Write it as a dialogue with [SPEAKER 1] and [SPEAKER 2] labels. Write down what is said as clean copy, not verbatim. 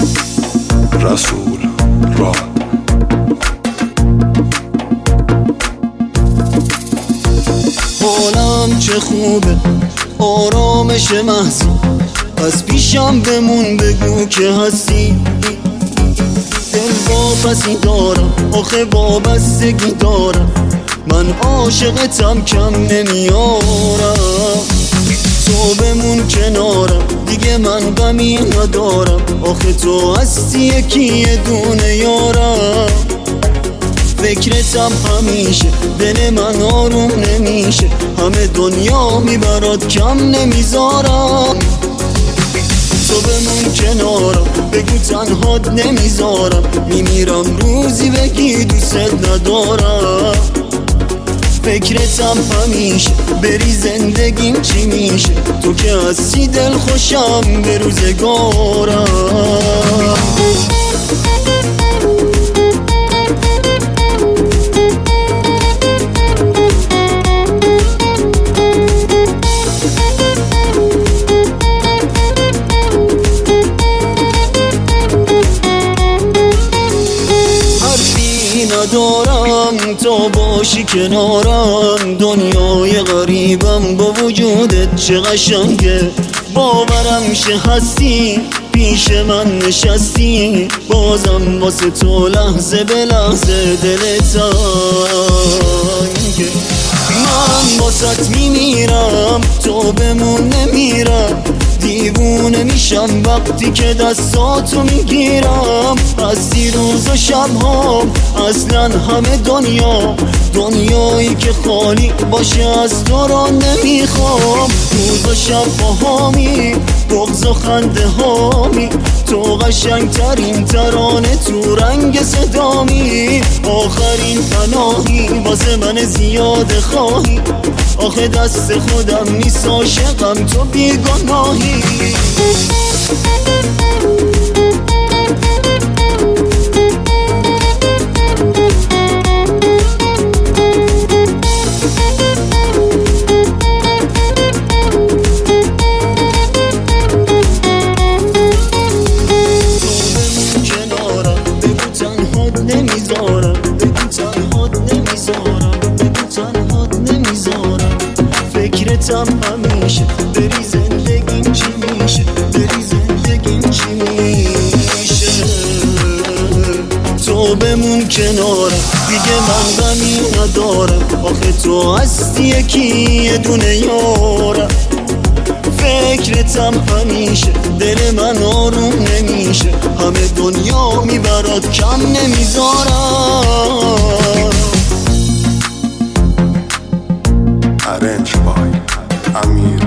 [SPEAKER 1] رسول راد.
[SPEAKER 2] حالم چه خوبه، آرامش محضی، از پیشم بمون بگو که هستی. دل واپسی دارم، آخه وابستگی دارم، من عاشقتم کم نمیارم. تو بمون کنارم، دیگه من غمی ندارم، آخه تو هستی یکی یه دونه یارم. فکرتم همیشه، دل من آروم نمیشه، همه دنیا میبرات کم نمیذارم. تو بمون کنارم، بگو تنهات نمیذارم، میمیرم روزی بگی دوست ندارم. فکرتم همیشه، بری زندگیم چی میشه، تو که هستی دل خوشم به روزگارم. ندارم تا باشی کنارم، دنیای غریبم با وجودت چه قشنگه. باورم شه هستی پیش من نشستی، بازم واسه تو لحظه به لحظه دل تنگه. من واسط میمیرم، تو بمون نمیرم، دیوونه میشم وقتی که دستاتو میگیرم. از دیروز و شبهام اصلا همه دنیایی که خالی باشه از تو را نمیخوام. روز و شب باهامی، بغض و خنده هامی، تو قشنگترین ترانه تو رنگ صدامی. آخرین پناهی واسه من زیاده خواهی، آخه دست خودم نیست عاشقم تو بیگناهی. فکرتم همیشه، بری زندگیم چی میشه، بری زندگیم چی میشه. تو بمون کنارم، دیگه من غمی ندارم، آخه تو هستی یکی یه دونه یارم. فکرتم همیشه، دل من آروم نمیشه، همه دنیا میبرات کم نمیذارم.
[SPEAKER 1] Arranged by Amir